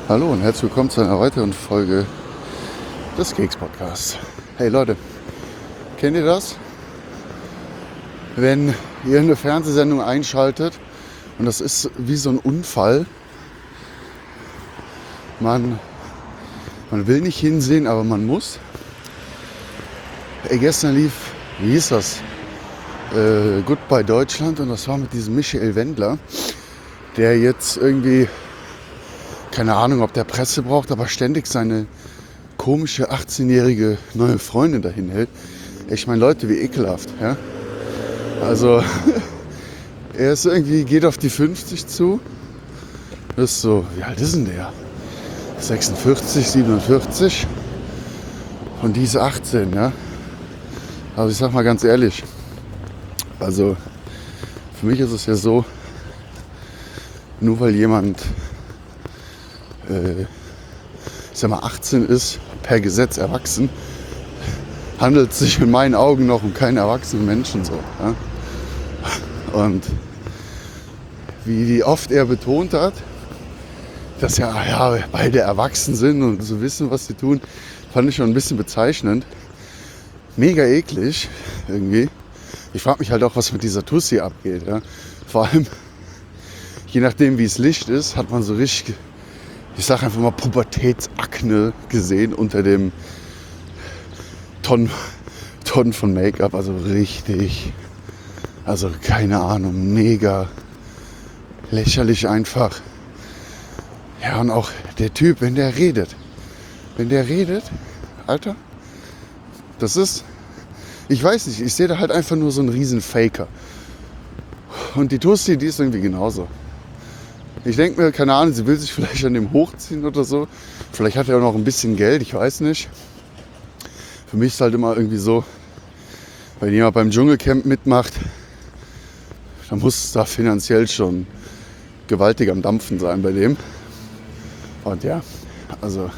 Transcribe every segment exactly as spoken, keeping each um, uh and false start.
Hallo und herzlich willkommen zu einer weiteren Folge des Keks Podcasts. Hey Leute, kennt ihr das? Wenn ihr eine Fernsehsendung einschaltet und das ist wie so ein Unfall. Man, man will nicht hinsehen, aber man muss. Ey, gestern lief, wie hieß das? Äh, Goodbye Deutschland, und das war mit diesem Michael Wendler, der jetzt irgendwie, keine Ahnung, ob der Presse braucht, aber ständig seine komische achtzehnjährige neue Freundin dahin hält. Ich meine, Leute, wie ekelhaft. Ja? Also, er ist irgendwie, geht auf die fünfzig zu. Das ist so, wie alt ist denn der? sechsundvierzig, siebenundvierzig. Und diese achtzehn, ja. Also ich sag mal ganz ehrlich, also für mich ist es ja so, nur weil jemand äh, ich sag mal achtzehn ist, per Gesetz erwachsen, handelt es sich in meinen Augen noch um keinen erwachsenen Menschen so. Ja? Und wie, wie oft er betont hat, dass ja, ja beide erwachsen sind und so wissen, was sie tun, fand ich schon ein bisschen bezeichnend. Mega eklig irgendwie. Ich frage mich halt auch, was mit dieser Tussi abgeht. Ja? Vor allem, je nachdem wie es Licht ist, hat man so richtig, ich sag einfach mal, Pubertätsakne gesehen unter dem Tonnen, Tonnen von Make-up. Also richtig, also keine Ahnung, mega lächerlich einfach. Ja, und auch der Typ, wenn der redet, wenn der redet, Alter, das ist, ich weiß nicht, ich sehe da halt einfach nur so einen riesen Faker. Und die Tussi, die ist irgendwie genauso. Ich denke mir, keine Ahnung, sie will sich vielleicht an dem hochziehen oder so. Vielleicht hat er auch noch ein bisschen Geld, ich weiß nicht. Für mich ist halt immer irgendwie so, wenn jemand beim Dschungelcamp mitmacht, dann muss es da finanziell schon gewaltig am Dampfen sein bei dem. Und ja, also,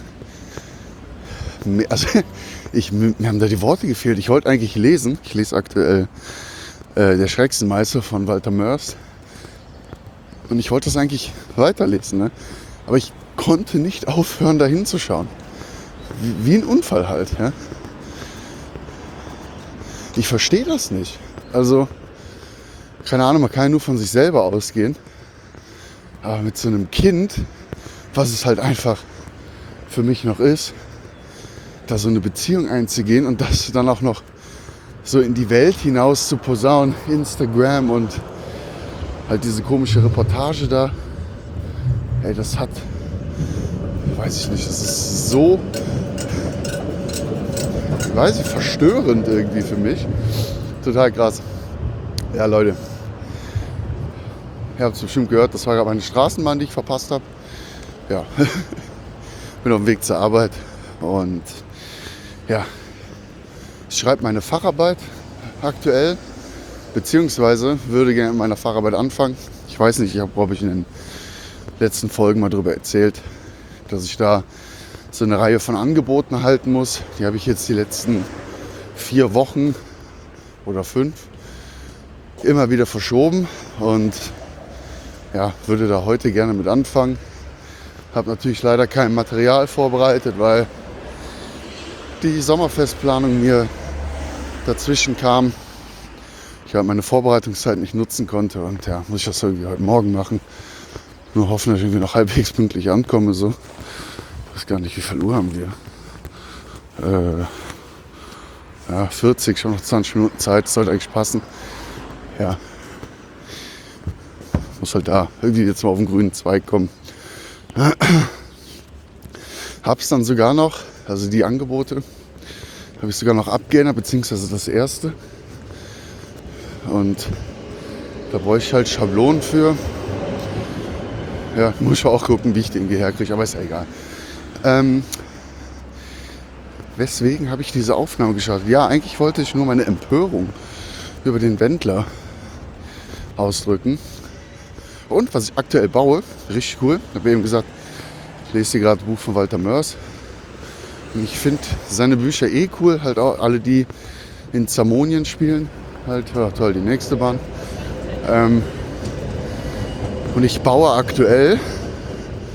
also ich, mir haben da die Worte gefehlt. Ich wollte eigentlich lesen, ich lese aktuell äh, Der Schrecksenmeister von Walter Mörs. Und ich wollte das eigentlich weiterlesen, ne? Aber ich konnte nicht aufhören, da hinzuschauen. Wie, wie ein Unfall halt. Ja? Ich verstehe das nicht. Also, keine Ahnung, man kann ja nur von sich selber ausgehen. Aber mit so einem Kind, was es halt einfach für mich noch ist, da so eine Beziehung einzugehen und das dann auch noch so in die Welt hinaus zu posaunen, Instagram und halt diese komische Reportage da, ey, das hat, weiß ich nicht, das ist so, weiß ich, verstörend irgendwie für mich. Total krass. Ja, Leute, ihr habt es bestimmt gehört, das war gerade meine Straßenbahn, die ich verpasst habe. Ja, bin auf dem Weg zur Arbeit und ja, ich schreibe meine Facharbeit aktuell. Beziehungsweise würde gerne mit meiner Facharbeit anfangen. Ich weiß nicht, ich habe, glaube ich, in den letzten Folgen mal darüber erzählt, dass ich da so eine Reihe von Angeboten erhalten muss. Die habe ich jetzt die letzten vier Wochen oder fünf immer wieder verschoben und ja, würde da heute gerne mit anfangen. Habe natürlich leider kein Material vorbereitet, weil die Sommerfestplanung mir dazwischen kam. Ich halt meine Vorbereitungszeit nicht nutzen konnte und ja, muss ich das irgendwie heute Morgen machen. Nur hoffen, dass ich irgendwie noch halbwegs pünktlich ankomme. So. Ich weiß gar nicht, wie viel Uhr haben wir? Äh, ja, vierzig, schon noch zwanzig Minuten Zeit, das sollte eigentlich passen. Ja, muss halt da irgendwie jetzt mal auf den grünen Zweig kommen. Hab's dann sogar noch, also die Angebote, habe ich sogar noch abgeändert, beziehungsweise das erste. Und da brauche ich halt Schablonen für. Ja, muss ich auch gucken, wie ich den herkriege, aber ist ja egal. Ähm, weswegen habe ich diese Aufnahme geschaut? Ja, eigentlich wollte ich nur meine Empörung über den Wendler ausdrücken. Und was ich aktuell baue, richtig cool. Ich habe eben gesagt, ich lese hier gerade ein Buch von Walter Mörs. Und ich finde seine Bücher eh cool, halt auch alle, die in Zamonien spielen. Halt, ja, toll, die nächste Bahn. Ähm, und ich baue aktuell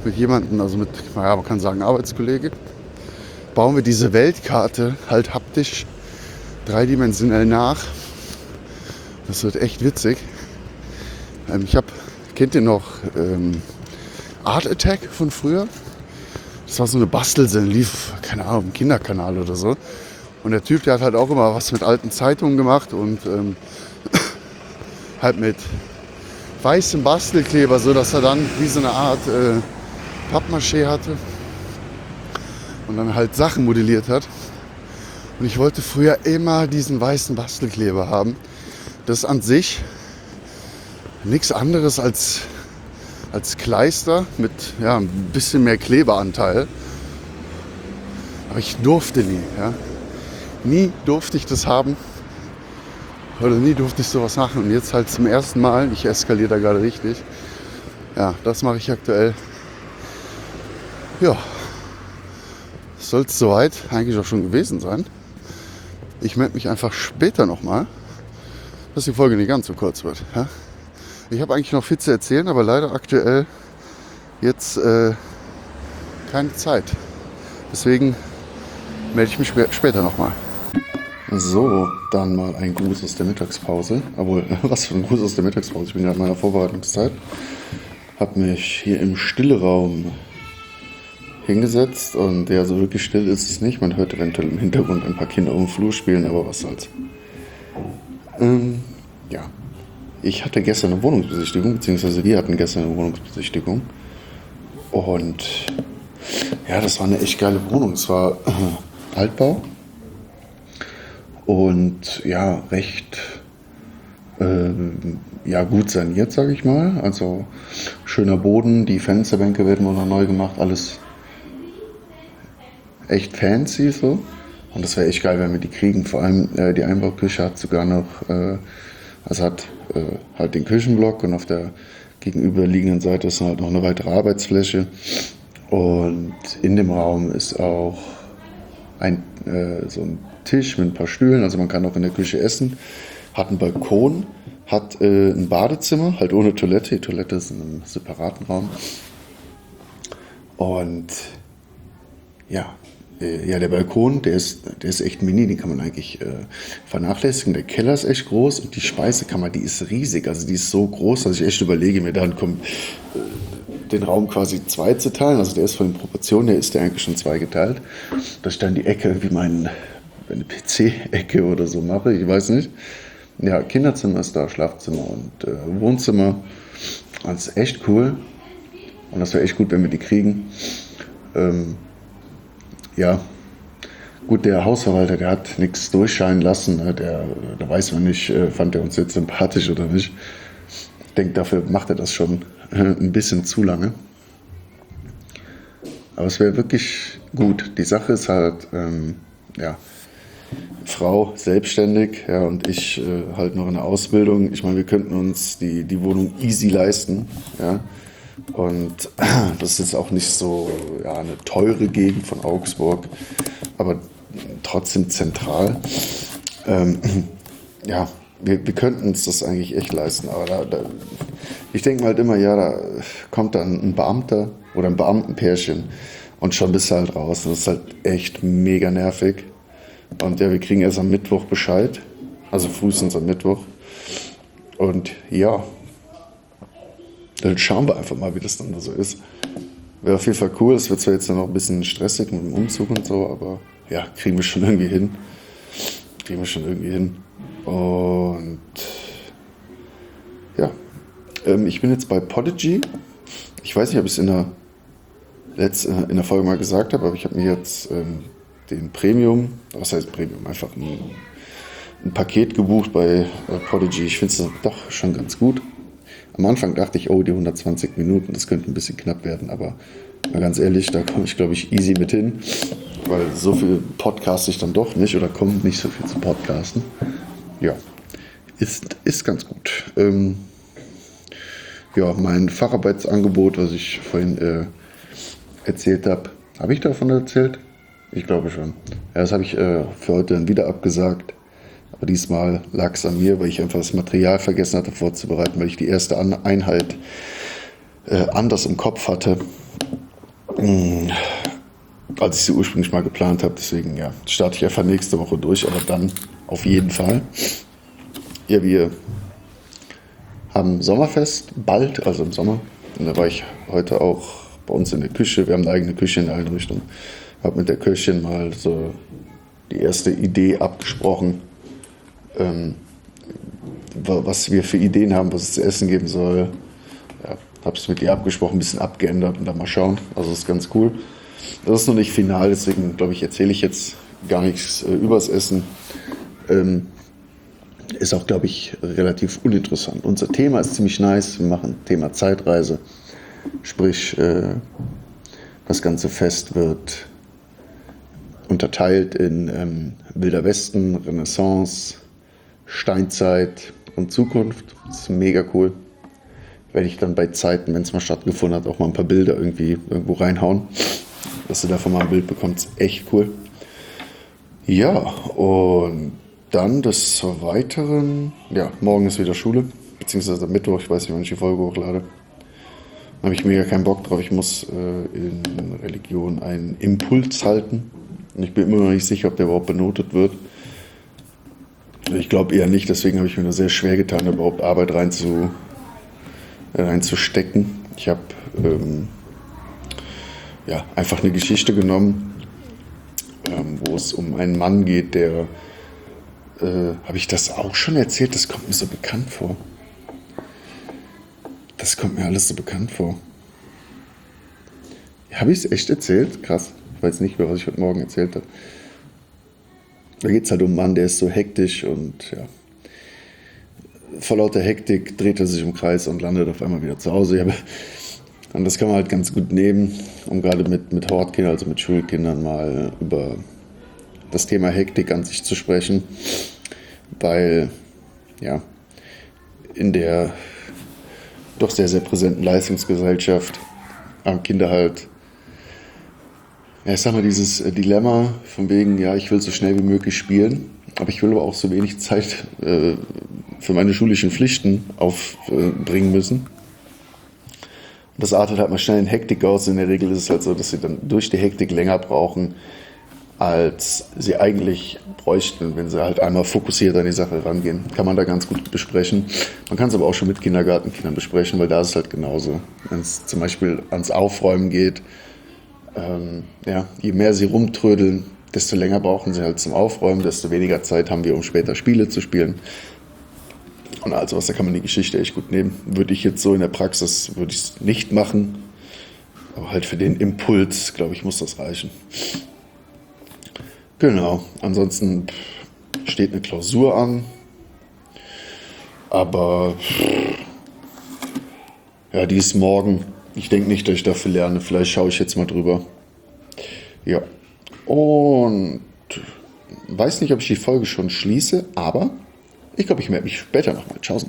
mit jemandem, also mit, naja, man kann sagen Arbeitskollege, bauen wir diese Weltkarte halt haptisch dreidimensionell nach. Das wird echt witzig. Ähm, ich habe, kennt ihr noch ähm, Art Attack von früher? Das war so eine Bastelsendung, lief, keine Ahnung, im Kinderkanal oder so. Und der Typ, der hat halt auch immer was mit alten Zeitungen gemacht und ähm, halt mit weißem Bastelkleber, so dass er dann wie so eine Art äh, Pappmaché hatte und dann halt Sachen modelliert hat. Und ich wollte früher immer diesen weißen Bastelkleber haben. Das ist an sich nichts anderes als, als Kleister mit ja, ein bisschen mehr Kleberanteil. Aber ich durfte nie. Ja. Nie durfte ich das haben. Oder nie durfte ich sowas machen. Und jetzt halt zum ersten Mal, ich eskaliere da gerade richtig. Ja, das mache ich aktuell. Ja, soll es soweit eigentlich auch schon gewesen sein. Ich melde mich einfach später nochmal, dass die Folge nicht ganz so kurz wird. Ja? Ich habe eigentlich noch viel zu erzählen, aber leider aktuell jetzt äh, keine Zeit. Deswegen melde ich mich sp- später nochmal. So, dann mal ein Gruß aus der Mittagspause. Obwohl, was für ein Gruß aus der Mittagspause? Ich bin gerade in meiner Vorbereitungszeit. Habe mich hier im Stillraum hingesetzt und ja, so wirklich still ist es nicht. Man hört eventuell im Hintergrund ein paar Kinder auf dem Flur spielen, aber was soll's. Ähm, ja, ich hatte gestern eine Wohnungsbesichtigung, beziehungsweise wir hatten gestern eine Wohnungsbesichtigung. Und ja, das war eine echt geile Wohnung. Es war äh, Altbau. Und ja, recht äh, ja, gut saniert, sage ich mal. Also schöner Boden, die Fensterbänke werden noch neu gemacht, alles echt fancy so. Und das wäre echt geil, wenn wir die kriegen. Vor allem äh, die Einbauküche hat sogar noch, äh, also hat äh, halt den Küchenblock und auf der gegenüberliegenden Seite ist dann halt noch eine weitere Arbeitsfläche. Und in dem Raum ist auch ein, äh, so ein Tisch mit ein paar Stühlen, also man kann auch in der Küche essen, hat einen Balkon, hat äh, ein Badezimmer, halt ohne Toilette, die Toilette ist in einem separaten Raum und ja, äh, ja der Balkon, der ist, der ist echt mini, den kann man eigentlich äh, vernachlässigen, der Keller ist echt groß und die Speisekammer, die ist riesig, also die ist so groß, dass ich echt überlege, mir dann kommt äh, den Raum quasi zwei zu teilen, also der ist von den Proportionen, der ist der eigentlich schon zweigeteilt, dass ich dann die Ecke wie mein eine P C-Ecke oder so mache, ich weiß nicht. Ja, Kinderzimmer ist da, Schlafzimmer und äh, Wohnzimmer. Das ist echt cool. Und das wäre echt gut, wenn wir die kriegen. Ähm, ja, gut, der Hausverwalter, der hat nichts durchscheinen lassen. Ne? Der, da weiß man nicht, äh, fand er uns jetzt sympathisch oder nicht. Ich denke, dafür macht er das schon äh, ein bisschen zu lange. Aber es wäre wirklich gut. Die Sache ist halt, ähm, ja, Frau selbstständig, ja, und ich äh, halt noch in der Ausbildung. Ich meine, wir könnten uns die, die Wohnung easy leisten, ja. Und das ist jetzt auch nicht so ja, eine teure Gegend von Augsburg, aber trotzdem zentral. Ähm, ja, wir, wir könnten uns das eigentlich echt leisten, aber da, da, ich denke mir halt immer, ja, da kommt dann ein Beamter oder ein Beamtenpärchen und schon bist du halt raus. Und das ist halt echt mega nervig. Und ja, wir kriegen erst am Mittwoch Bescheid, also frühestens am Mittwoch. Und ja, dann schauen wir einfach mal, wie das dann so ist. Wäre auf jeden Fall cool. Es wird zwar jetzt noch ein bisschen stressig mit dem Umzug und so, aber ja, kriegen wir schon irgendwie hin. Kriegen wir schon irgendwie hin. Und ja, ähm, ich bin jetzt bei Podigy. Ich weiß nicht, ob ich es in der, Letz-, in der Folge mal gesagt habe, aber ich habe mir jetzt ähm, den Premium, was heißt Premium, einfach ein, ein Paket gebucht bei äh, Podigy. Ich finde es doch schon ganz gut. Am Anfang dachte ich, oh, die hundertzwanzig Minuten, das könnte ein bisschen knapp werden, aber mal ganz ehrlich, da komme ich, glaube ich, easy mit hin, weil so viel podcaste ich dann doch nicht oder kommt nicht so viel zu podcasten. Ja, ist, ist ganz gut. Ähm, ja, mein Facharbeitsangebot, was ich vorhin äh, erzählt habe, habe ich davon erzählt? Ich glaube schon. Ja, das habe ich äh, für heute dann wieder abgesagt. Aber diesmal lag es an mir, weil ich einfach das Material vergessen hatte vorzubereiten, weil ich die erste An- Einheit äh, anders im Kopf hatte. als ich sie ursprünglich mal geplant habe. Deswegen ja, starte ich einfach nächste Woche durch, aber dann auf jeden Fall. Ja, wir haben Sommerfest bald, also im Sommer. Und da war ich heute auch bei uns in der Küche. Wir haben eine eigene Küche in der Einrichtung. Ich habe mit der Köchin mal so die erste Idee abgesprochen, ähm, was wir für Ideen haben, was es zu essen geben soll. Ja, habe es mit ihr abgesprochen, ein bisschen abgeändert und dann mal schauen. Also das ist ganz cool. Das ist noch nicht final, deswegen glaube ich, erzähle ich jetzt gar nichts äh, übers Essen. Ähm, ist auch, glaube ich, relativ uninteressant. Unser Thema ist ziemlich nice. Wir machen Thema Zeitreise. Sprich, äh, das ganze Fest wird unterteilt in ähm, Wilder Westen, Renaissance, Steinzeit und Zukunft. Das ist mega cool. Werde ich dann bei Zeiten, wenn es mal stattgefunden hat, auch mal ein paar Bilder irgendwie irgendwo reinhauen. Dass du davon mal ein Bild bekommst. Echt cool. Ja, und dann des Weiteren, ja, morgen ist wieder Schule, beziehungsweise Mittwoch, ich weiß nicht, wann ich die Folge hochlade. Da habe ich mega keinen Bock drauf. Ich muss äh, in Religion einen Impuls halten. Und ich bin immer noch nicht sicher, ob der überhaupt benotet wird. Ich glaube eher nicht, deswegen habe ich mir nur sehr schwer getan, überhaupt Arbeit rein zu, äh, reinzustecken. Ich habe ähm, ja, einfach eine Geschichte genommen, ähm, wo es um einen Mann geht, der, äh, habe ich das auch schon erzählt? Das kommt mir so bekannt vor. Das kommt mir alles so bekannt vor. Habe ich es echt erzählt? Krass. Ich weiß nicht mehr, was ich heute Morgen erzählt habe. Da geht es halt um einen Mann, der ist so hektisch und ja, vor lauter Hektik dreht er sich im Kreis und landet auf einmal wieder zu Hause. Ja, und das kann man halt ganz gut nehmen, um gerade mit, mit Hortkindern, also mit Schulkindern, mal über das Thema Hektik an sich zu sprechen. Weil, ja, in der doch sehr, sehr präsenten Leistungsgesellschaft haben Kinder halt, ja, ich sag mal, dieses Dilemma von wegen, ja, ich will so schnell wie möglich spielen, aber ich will aber auch so wenig Zeit äh, für meine schulischen Pflichten aufbringen äh, müssen. Und das artet halt mal schnell in Hektik aus. In der Regel ist es halt so, dass sie dann durch die Hektik länger brauchen, als sie eigentlich bräuchten, wenn sie halt einmal fokussiert an die Sache rangehen. Kann man da ganz gut besprechen. Man kann es aber auch schon mit Kindergartenkindern besprechen, weil da ist es halt genauso. Wenn es zum Beispiel ans Aufräumen geht, ähm, ja, je mehr sie rumtrödeln, desto länger brauchen sie halt zum Aufräumen, desto weniger Zeit haben wir, um später Spiele zu spielen. Und also was, da kann man die Geschichte echt gut nehmen. Würde ich jetzt so in der Praxis, würde ich es nicht machen. Aber halt für den Impuls, glaube ich, muss das reichen. Genau, ansonsten steht eine Klausur an. Aber ja, die ist morgen. Ich denke nicht, dass ich dafür lerne. Vielleicht schaue ich jetzt mal drüber. Ja. Und weiß nicht, ob ich die Folge schon schließe, aber ich glaube, ich melde mich später nochmal. Tschaußen.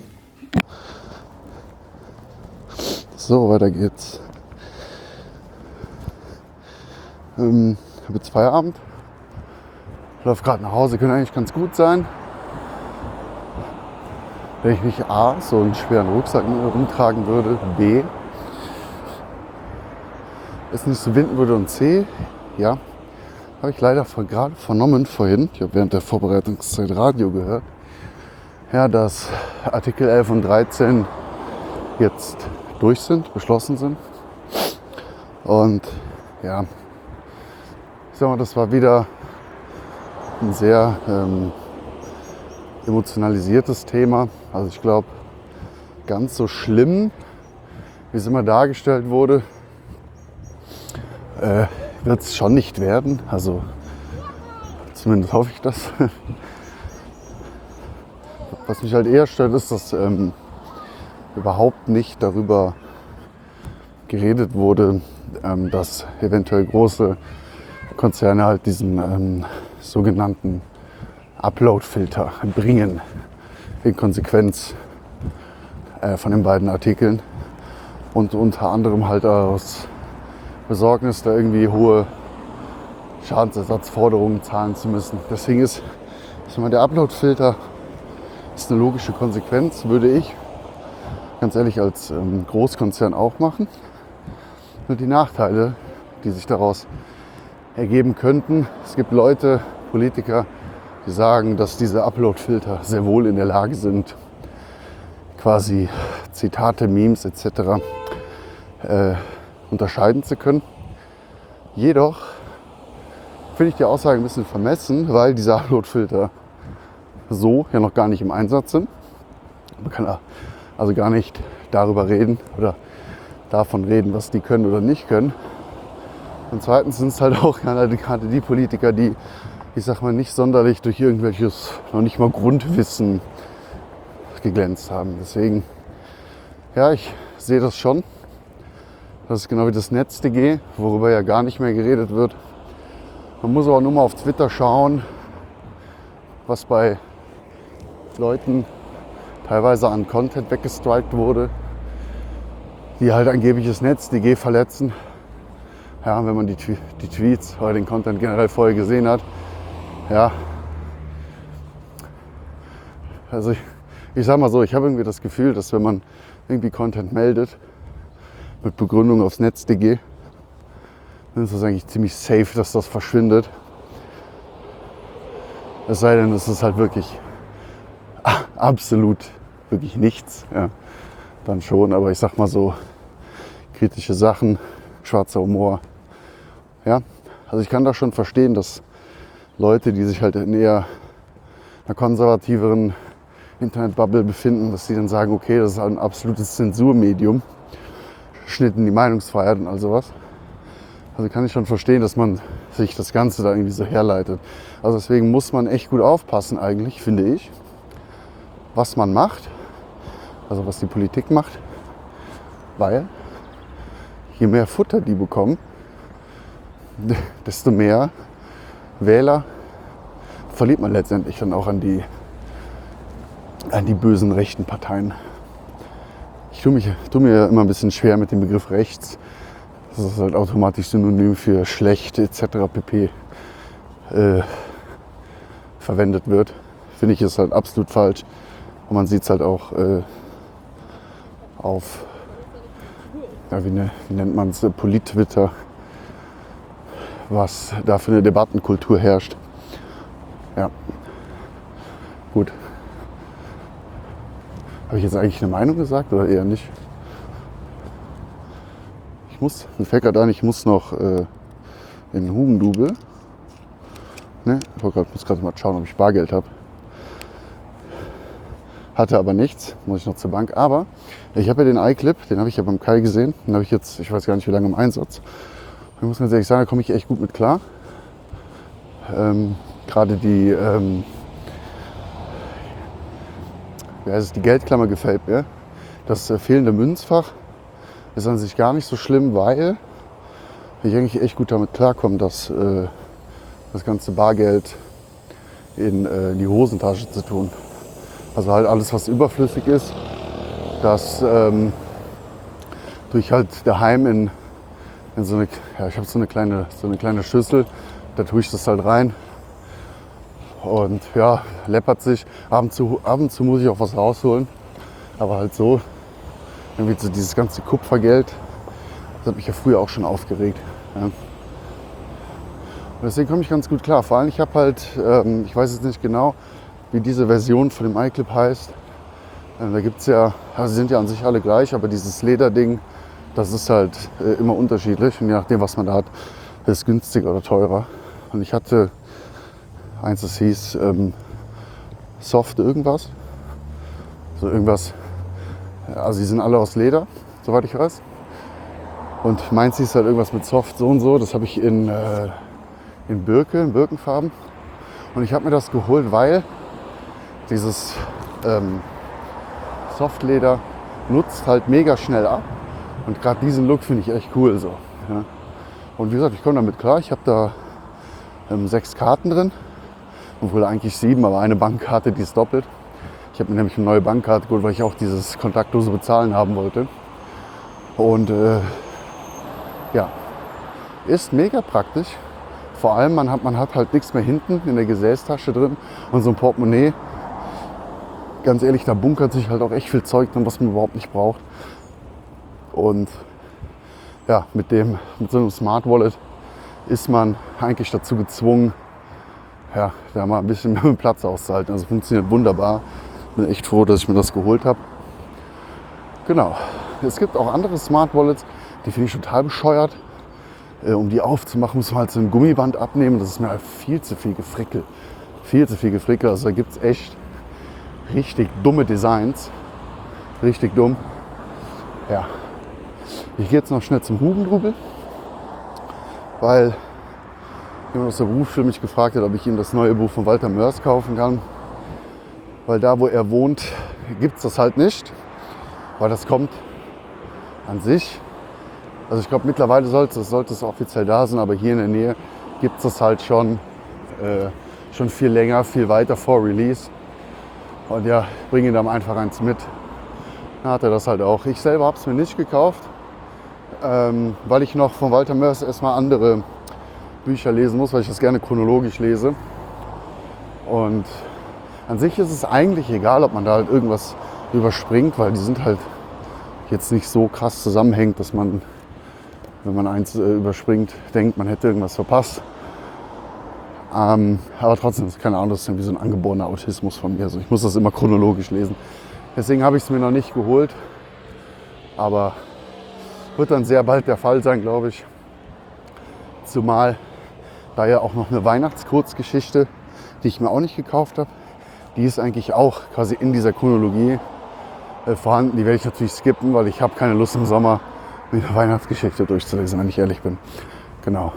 So, weiter geht's. Ähm, ich habe jetzt Feierabend. Ich laufe gerade nach Hause, könnte eigentlich ganz gut sein. Wenn ich nicht A, so einen schweren Rucksack mit mir rumtragen würde, B, es nicht so winden würde und C, ja, habe ich leider gerade vernommen vorhin, ich habe während der Vorbereitungszeit Radio gehört, ja, dass Artikel elf und dreizehn jetzt durch sind, beschlossen sind. Und ja, ich sag mal, das war wieder ein sehr ähm, emotionalisiertes Thema. Also ich glaube, ganz so schlimm, wie es immer dargestellt wurde, äh, wird es schon nicht werden. Also zumindest hoffe ich das. Was mich halt eher stört, ist, dass ähm, überhaupt nicht darüber geredet wurde, ähm, dass eventuell große Konzerne halt diesen ähm, sogenannten Upload-Filter bringen, in Konsequenz äh, von den beiden Artikeln und unter anderem halt aus Besorgnis, da irgendwie hohe Schadensersatzforderungen zahlen zu müssen. Deswegen ist, ist immer der Upload-Filter ist eine logische Konsequenz, würde ich ganz ehrlich als ähm, Großkonzern auch machen. Nur die Nachteile, die sich daraus ergeben könnten. Es gibt Leute, Politiker, die sagen, dass diese Upload-Filter sehr wohl in der Lage sind, quasi Zitate, Memes et cetera äh, unterscheiden zu können. Jedoch finde ich die Aussage ein bisschen vermessen, weil diese Upload-Filter so ja noch gar nicht im Einsatz sind. Man kann also gar nicht darüber reden oder davon reden, was die können oder nicht können. Und zweitens sind es halt auch gerade die Politiker, die, ich sag mal, nicht sonderlich durch irgendwelches, noch nicht mal Grundwissen geglänzt haben. Deswegen, ja, ich sehe das schon. Das ist genau wie das NetzDG, worüber ja gar nicht mehr geredet wird. Man muss aber nur mal auf Twitter schauen, was bei Leuten teilweise an Content weggestrikt wurde, die halt angeblich das NetzDG verletzen. Ja, wenn man die, die Tweets oder den Content generell vorher gesehen hat. Ja, also ich, ich sag mal so, ich habe irgendwie das Gefühl, dass wenn man irgendwie Content meldet, mit Begründung aufs NetzDG, dann ist das eigentlich ziemlich safe, dass das verschwindet. Es sei denn, es ist halt wirklich absolut, wirklich nichts. Ja, dann schon, aber ich sag mal so, kritische Sachen, schwarzer Humor. Ja, also ich kann das schon verstehen, dass Leute, die sich halt in eher einer konservativeren Internetbubble befinden, dass die dann sagen, okay, das ist ein absolutes Zensurmedium, Schnitt in die Meinungsfreiheit und all sowas. Also kann ich schon verstehen, dass man sich das Ganze da irgendwie so herleitet. Also deswegen muss man echt gut aufpassen eigentlich, finde ich, was man macht, also was die Politik macht, weil je mehr Futter die bekommen, desto mehr Wähler verliert man letztendlich dann auch an die, an die bösen rechten Parteien. Ich tue, mich, tue mir immer ein bisschen schwer mit dem Begriff rechts. Das ist halt automatisch synonym für schlecht et cetera pp. Äh, verwendet wird. Finde ich, ist halt absolut falsch. Und man sieht es halt auch äh, auf, ja, wie, ne, wie nennt man es, Polit-Twitter, was da für eine Debattenkultur herrscht. Ja, gut. Habe ich jetzt eigentlich eine Meinung gesagt oder eher nicht? Ich muss, mir fällt gerade ein, ich muss noch äh, in Hugendubel. Ne, ich grad, muss gerade mal schauen, ob ich Bargeld habe. Hatte aber nichts, muss ich noch zur Bank. Aber ich habe ja den iClip, den habe ich ja beim Kai gesehen. Den habe ich jetzt, ich weiß gar nicht wie lange im Einsatz. Ich muss ganz ehrlich sagen, da komme ich echt gut mit klar. Ähm, gerade die, ähm, wie heißt es, die Geldklammer gefällt mir. Das äh, fehlende Münzfach ist an sich gar nicht so schlimm, weil ich eigentlich echt gut damit klarkomme, dass äh, das ganze Bargeld in äh, die Hosentasche zu tun. Also halt alles, was überflüssig ist, das ähm, tue ich halt daheim in, in so eine, ja, ich habe so eine kleine, so eine kleine Schüssel, da tue ich das halt rein und ja, läppert sich. Ab und zu, ab und zu muss ich auch was rausholen, aber halt so, irgendwie so dieses ganze Kupfergeld, das hat mich ja früher auch schon aufgeregt. Ja. Und deswegen komme ich ganz gut klar. Vor allem, ich habe halt, ähm, ich weiß jetzt nicht genau, wie diese Version von dem iClip heißt. Ähm, da gibt es ja, also sie sind ja an sich alle gleich, aber dieses Lederding, das ist halt äh, immer unterschiedlich. Und je nachdem, was man da hat, ist es günstiger oder teurer. Und ich hatte eins, das hieß ähm, Soft irgendwas. So irgendwas, also die sind alle aus Leder, soweit ich weiß. Und meins hieß halt irgendwas mit Soft so und so. Das habe ich in, äh, in Birke, in Birkenfarben. Und ich habe mir das geholt, weil dieses ähm, Softleder nutzt halt mega schnell ab. Und gerade diesen Look finde ich echt cool so. Ja. Und wie gesagt, ich komme damit klar. Ich habe da ähm, sechs Karten drin. Obwohl eigentlich sieben, aber eine Bankkarte, die ist doppelt. Ich habe mir nämlich eine neue Bankkarte geholt, weil ich auch dieses kontaktlose Bezahlen haben wollte. Und äh, ja, ist mega praktisch. Vor allem, man hat, man hat halt nichts mehr hinten in der Gesäßtasche drin und so ein Portemonnaie. Ganz ehrlich, da bunkert sich halt auch echt viel Zeug drin, was man überhaupt nicht braucht. Und ja, mit, dem, mit so einem Smart Wallet ist man eigentlich dazu gezwungen, ja, da mal ein bisschen mehr Platz auszuhalten. Also funktioniert wunderbar. Bin echt froh, dass ich mir das geholt habe. Genau. Es gibt auch andere Smart Wallets, die finde ich total bescheuert. Äh, um die aufzumachen, muss man halt so ein Gummiband abnehmen. Das ist mir halt viel zu viel Gefrickel. Viel zu viel Gefrickel. Also da gibt es echt richtig dumme Designs. Richtig dumm. Ja. Ich gehe jetzt noch schnell zum Hugendubel, weil jemand aus der Berufsschule mich gefragt hat, ob ich ihm das neue Buch von Walter Mörs kaufen kann. Weil da, wo er wohnt, gibt es das halt nicht. Weil das kommt an sich. Also ich glaube, mittlerweile sollte es, sollte es offiziell da sein, aber hier in der Nähe gibt es das halt schon, äh, schon viel länger, viel weiter vor Release. Und ja, bringe ihm dann einfach eins mit. Dann hat er das halt auch. Ich selber habe es mir nicht gekauft, ähm, weil ich noch von Walter Mörs erstmal andere Bücher lesen muss, weil ich das gerne chronologisch lese. Und an sich ist es eigentlich egal, ob man da halt irgendwas überspringt, weil die sind halt jetzt nicht so krass zusammenhängt, dass man, wenn man eins äh, überspringt, denkt, man hätte irgendwas verpasst. Ähm, aber trotzdem, keine Ahnung, das ist irgendwie so ein angeborener Autismus von mir. Also ich muss das immer chronologisch lesen. Deswegen habe ich es mir noch nicht geholt. Aber wird dann sehr bald der Fall sein, glaube ich. Zumal da ja auch noch eine Weihnachtskurzgeschichte, die ich mir auch nicht gekauft habe, die ist eigentlich auch quasi in dieser Chronologie äh, vorhanden. Die werde ich natürlich skippen, weil ich habe keine Lust im Sommer mir eine Weihnachtsgeschichte durchzulesen, wenn ich ehrlich bin. Genau.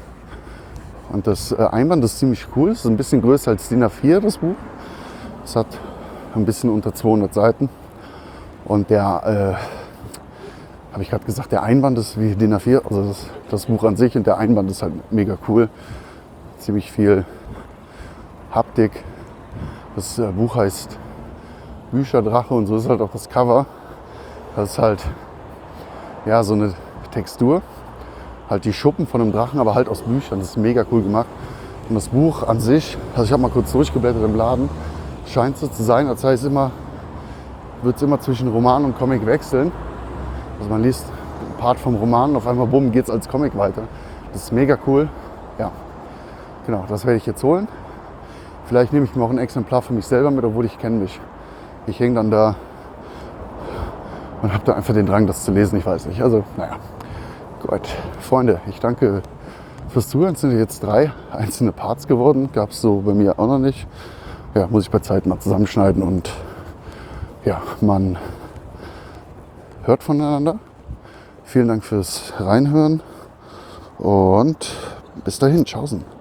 Und das äh, Einband ist ziemlich cool. Es ist ein bisschen größer als D I N A vier, das Buch. Es hat ein bisschen unter zweihundert Seiten. Und der, äh, habe ich gerade gesagt, der Einband ist wie D I N A vier, also das, das Buch an sich, und der Einband ist halt mega cool. Ziemlich viel Haptik. Das äh, Buch heißt Bücherdrache und so ist halt auch das Cover. Das ist halt ja, so eine Textur. Halt die Schuppen von einem Drachen, aber halt aus Büchern. Das ist mega cool gemacht. Und das Buch an sich, also ich habe mal kurz durchgeblättert im Laden, scheint so zu sein, als sei es immer, wird es immer zwischen Roman und Comic wechseln. Also man liest einen Part vom Roman und auf einmal, bumm, geht es als Comic weiter. Das ist mega cool. Ja, genau, das werde ich jetzt holen. Vielleicht nehme ich mir auch ein Exemplar für mich selber mit, obwohl ich kenne mich. Ich hänge dann da und habe da einfach den Drang, das zu lesen. Ich weiß nicht. Also, naja. Gut. Freunde, ich danke fürs Zuhören. Es sind jetzt drei einzelne Parts geworden. Gab es so bei mir auch noch nicht. Ja, muss ich bei Zeit mal zusammenschneiden und ja, man hört voneinander. Vielen Dank fürs Reinhören und bis dahin. Tschaußen.